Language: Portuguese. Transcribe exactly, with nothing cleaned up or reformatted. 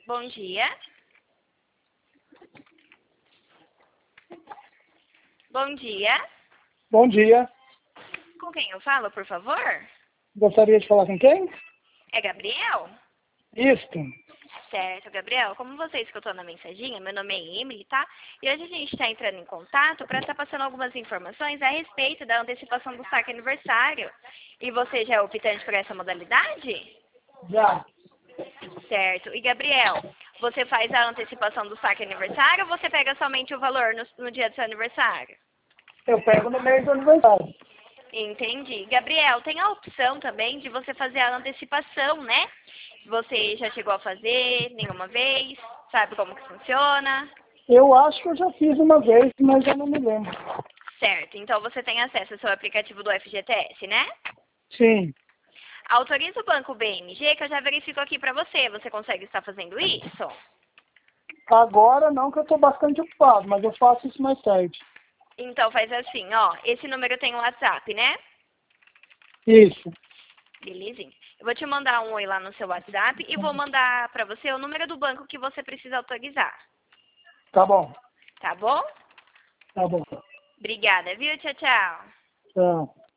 Bom dia. Bom dia. Bom dia. Com quem eu falo, por favor? Gostaria de falar com quem? É Gabriel? Isto. Certo, Gabriel. Como você escutou na mensaginha, meu nome é Emily, tá? E hoje a gente está entrando em contato para estar passando algumas informações a respeito da antecipação do saque aniversário. E você já é optante por essa modalidade? Já. Certo. E, Gabriel, você faz a antecipação do saque aniversário ou você pega somente o valor no, no dia do seu aniversário? Eu pego no mês do aniversário. Entendi. Gabriel, tem a opção também de você fazer a antecipação, né? Você já chegou a fazer nenhuma vez? Sabe como que funciona? Eu acho que eu já fiz uma vez, mas eu não me lembro. Certo. Então você tem acesso ao seu aplicativo do F G T S, né? Sim. Autoriza o banco B M G que eu já verifico aqui pra você. Você consegue estar fazendo isso? Agora não, que eu estou bastante ocupado, mas eu faço isso mais tarde. Então faz assim, ó. Esse número tem o WhatsApp, né? Isso. Belezinha. Eu vou te mandar um oi lá no seu WhatsApp e vou mandar pra você o número do banco que você precisa autorizar. Tá bom. Tá bom? Tá bom. Obrigada, viu? Tchau, tchau. Tchau.